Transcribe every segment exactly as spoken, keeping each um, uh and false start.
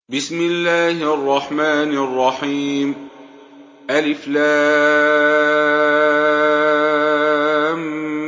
بسم الله الرحمن الرحيم. ألف لام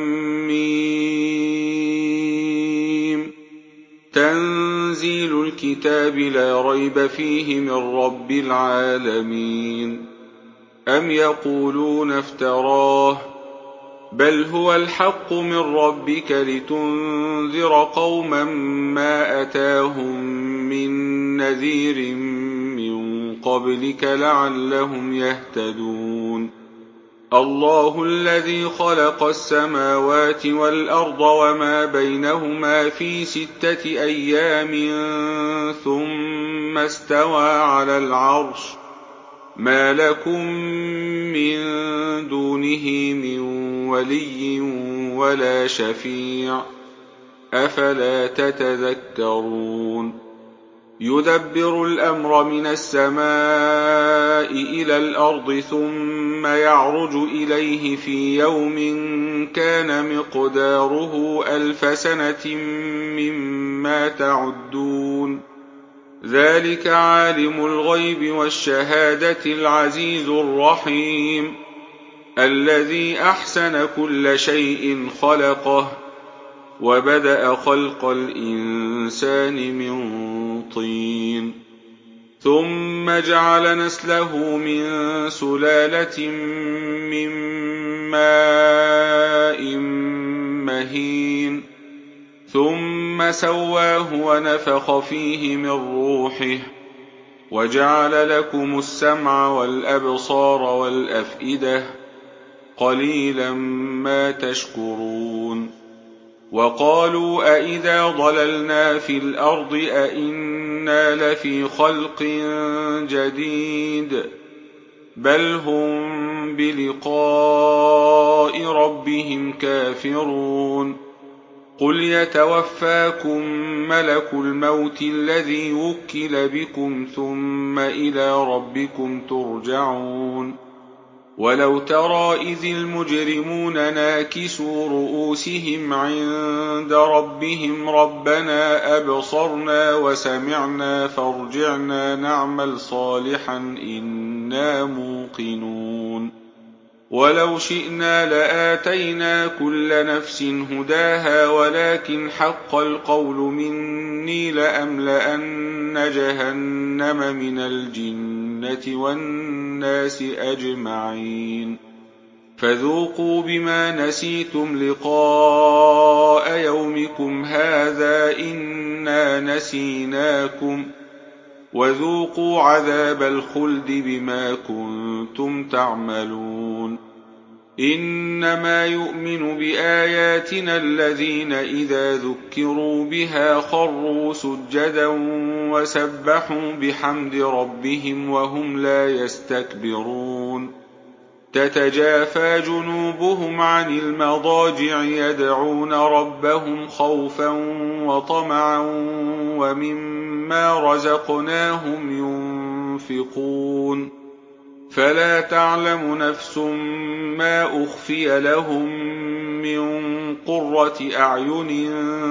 ميم. تنزيل الكتاب لا ريب فيه من رب العالمين. أم يقولون افتراه بل هو الحق من ربك لتنذر قوما ما أتاهم من نذير من قبلك لعلهم يهتدون. الله الذي خلق السماوات والأرض وما بينهما في ستة أيام ثم استوى على العرش ما لكم من دونه من ولي ولا شفيع أفلا تتذكرون. يدبر الأمر من السماء إلى الأرض ثم يعرج إليه في يوم كان مقداره ألف سنة مما تعدون. ذلك عالم الغيب والشهادة العزيز الرحيم الذي أحسن كل شيء خلقه وبدأ خلق الإنسان من طين ثم جعل نسله من سلالة من ماء مهين ثم سواه ونفخ فيه من روحه وجعل لكم السمع والأبصار والأفئدة قليلا ما تشكرون. وقالوا أئذا ضللنا في الأرض أئنا لفي خلق جديد بل هم بلقاء ربهم كافرون. قل يتوفاكم ملك الموت الذي وكل بكم ثم إلى ربكم ترجعون. ولو ترى إذ المجرمون ناكسوا رؤوسهم عند ربهم ربنا أبصرنا وسمعنا فارجعنا نعمل صالحا إنا موقنون. ولو شئنا لآتينا كل نفس هداها ولكن حق القول مني لأملأن جهنم من الجنة والناس أجمعين. فذوقوا بما نسيتم لقاء يومكم هذا إنا نسيناكم وذوقوا عذاب الخلد بما كنتم تعملون. إنما يؤمن بآياتنا الذين إذا ذكروا بها خروا سجدا وسبحوا بحمد ربهم وهم لا يستكبرون. تتجافى جنوبهم عن المضاجع يدعون ربهم خوفا وطمعا ومما رزقناهم ينفقون. فلا تعلم نفس ما أخفي لهم من قرة أعين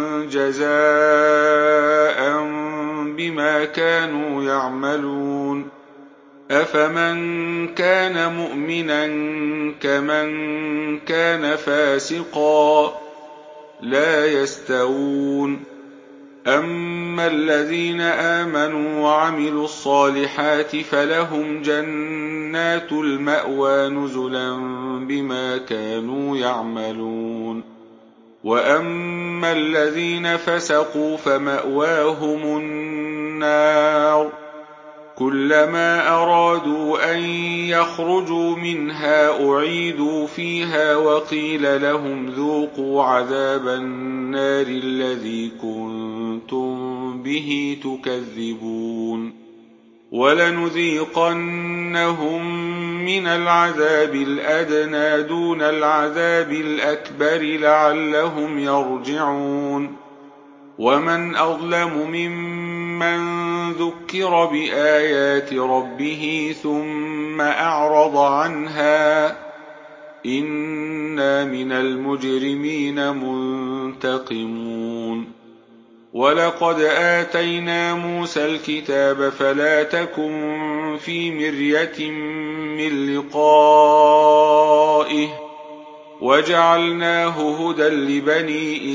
جزاء بما كانوا يعملون. أفمن كان مؤمنا كمن كان فاسقا لا يستوون. أما الذين آمنوا وعملوا الصالحات فلهم جنات المأوى نزلا بما كانوا يعملون. وأما الذين فسقوا فمأواهم النار كلما أرادوا أن يخرجوا منها أعيدوا فيها وقيل لهم ذوقوا عذاب النار الذي كنتم به تكذبون. ولنذيقنهم من العذاب الأدنى دون العذاب الأكبر لعلهم يرجعون. ومن أظلم ممن ذكر بآيات ربه ثم أعرض عنها إنا من المجرمين منتقمون. وَلَقَدْ آتَيْنَا مُوسَى الْكِتَابَ فَلَا تَكُن فِي مِرْيَةٍ مِّن لِّقَائِهِ وَجَعَلْنَاهُ هُدًى لِّبَنِي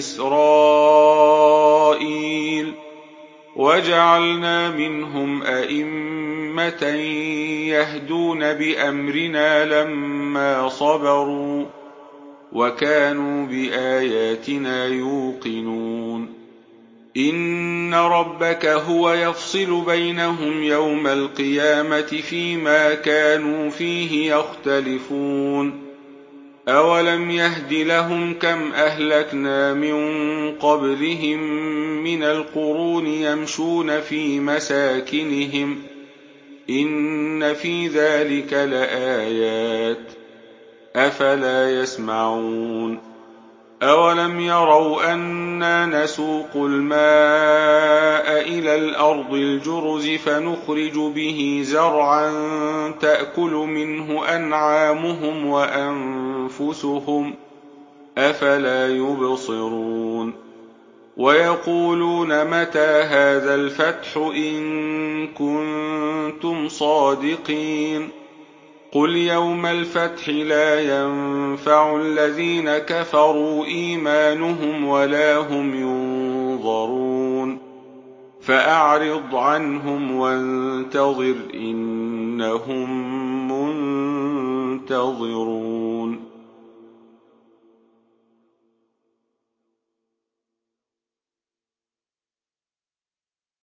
إِسْرَائِيلَ وَجَعَلْنَا مِنْهُمْ أَئِمَّةً يَهْدُونَ بِأَمْرِنَا لَمَّا صَبَرُوا وَكَانُوا بِآيَاتِنَا يُوقِنُونَ إِنَّ رَبَّكَ هُوَ يَفْصِلُ بَيْنَهُمْ يَوْمَ الْقِيَامَةِ فِيمَا كَانُوا فِيهِ يَخْتَلِفُونَ أَوَلَمْ يَهْدِ لَهُمْ كَمْ أَهْلَكْنَا مِن قَبْلِهِم مِّنَ الْقُرُونِ يَمْشُونَ فِي مَسَاكِنِهِمْ إِنَّ فِي ذَلِكَ لَآيَاتٍ ۖ أَفَلَا يَسْمَعُونَ أَوَلَمْ يَرَوْا أَنَّا نَسُوقُ الْمَاءَ إِلَى الْأَرْضِ الْجُرُزِ فَنُخْرِجُ بِهِ زَرْعًا تَأْكُلُ مِنْهُ أَنْعَامُهُمْ وَأَنفُسُهُمْ ۖ أَفَلَا يُبْصِرُونَ وَيَقُولُونَ مَتَىٰ هَٰذَا الْفَتْحُ إِن كُنتُمْ صَادِقِينَ قُلْ يَوْمَ الْفَتْحِ لَا يَنفَعُ الَّذِينَ كَفَرُوا إِيمَانُهُمْ وَلَا هُمْ يُنظَرُونَ فَأَعْرِضْ عَنْهُمْ وَانتَظِرْ إِنَّهُم مُّنتَظِرُونَ.